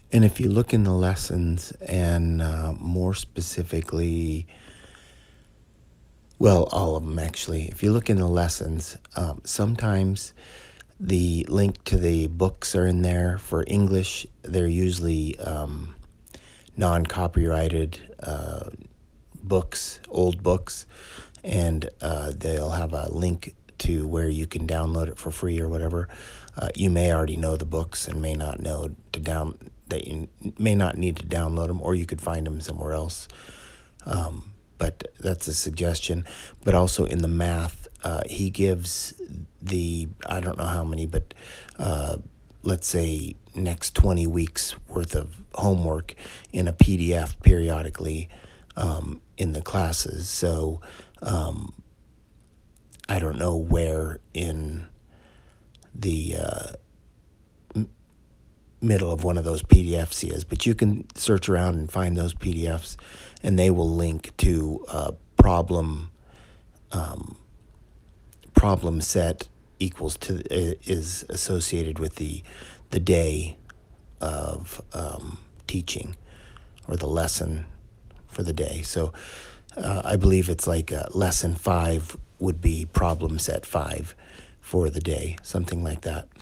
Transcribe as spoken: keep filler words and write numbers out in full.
And if you look in the lessons and uh, more specifically, well, all of them actually, if you look in the lessons, um, sometimes the link to the books are in there. For English, they're usually um, non copyrighted uh, books, old books, and uh, they'll have a link to where you can download it for free or whatever. Uh, you may already know the books and may not know to down that you may not need to download them, or you could find them somewhere else. Um, but that's a suggestion. But also in the math, uh, he gives the, I don't know how many, but uh, let's say next twenty weeks worth of homework in a P D F periodically um, in the classes. So um, I don't know where in the uh, middle of one of those P D Fs is, but you can search around and find those P D Fs, and they will link to uh, problem um, problem set equals to uh, is associated with the the day of um, teaching or the lesson for the day. So uh, I believe it's like uh, lesson five would be problem set five for the day, something like that.